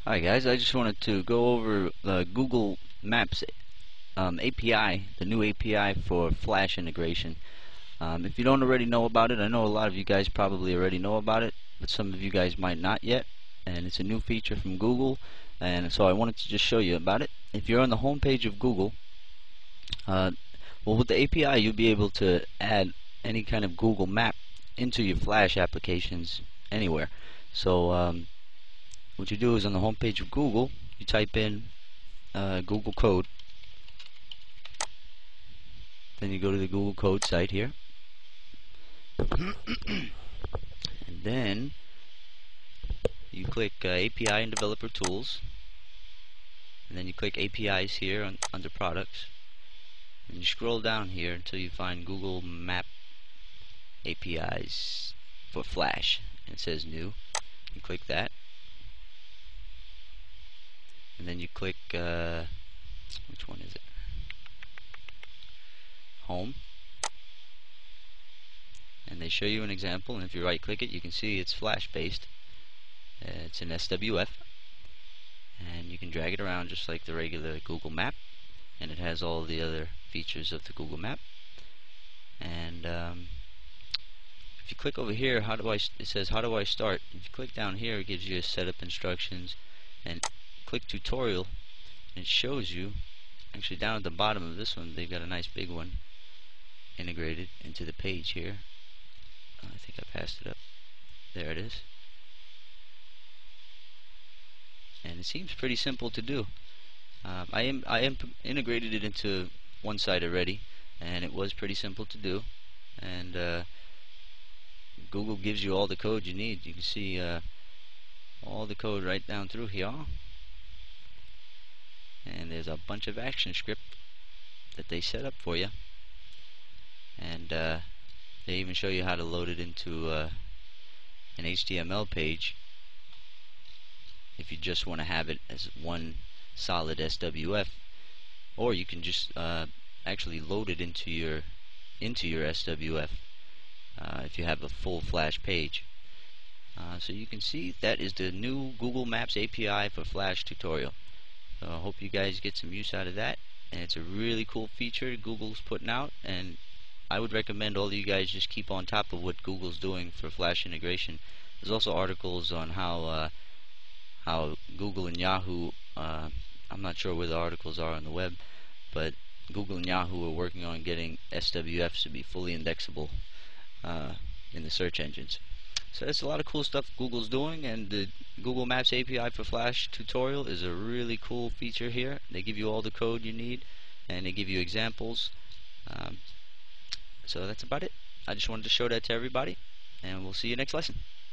Hi guys, I just wanted to go over the Google Maps API, the new API for Flash integration. If you don't already know about it, I know a lot of you guys probably already know about it, but some of you guys might not yet. And it's a new feature from Google, and so I wanted to just show you about it. If you're on the home page of Google, uh, well, with the API, you'll be able to add any kind of Google map into your Flash applications anywhere. So what you do is on the home page of Google, you type in Google Code. Then you go to the Google Code site here. And then you click API and Developer Tools. And then you click APIs here under Products. And you scroll down here until you find Google Map APIs for Flash. And it says New. You click that. And then you click, which one is it? Home. And they show you an example, and if you right click it, you can see it's Flash based. It's an SWF, and you can drag it around just like the regular Google Map, and it has all the other features of the Google Map. And if you click over here, it says how do I start. If you click down here, it gives you setup instructions, and click tutorial, and it shows you actually down at the bottom of this one. They've got a nice big one integrated into the page here. I think I passed it up. There it is. And it seems pretty simple to do. I integrated it into one site already, and it was pretty simple to do. And Google gives you all the code you need. You can see all the code right down through here. And there's a bunch of action script that they set up for you. And they even show you how to load it into an HTML page if you just want to have it as one solid SWF, or you can just actually load it into your SWF if you have a full Flash page. So you can see that is the new Google Maps API for Flash tutorial. So I hope you guys get some use out of that, and it's a really cool feature Google's putting out, and I would recommend all of you guys just keep on top of what Google's doing for Flash integration. There's also articles on how Google and Yahoo, I'm not sure where the articles are on the web, but Google and Yahoo are working on getting SWFs to be fully indexable in the search engines. So that's a lot of cool stuff Google's doing, and the Google Maps API for Flash tutorial is a really cool feature here. They give you all the code you need, and they give you examples. So that's about it. I just wanted to show that to everybody, and we'll see you next lesson.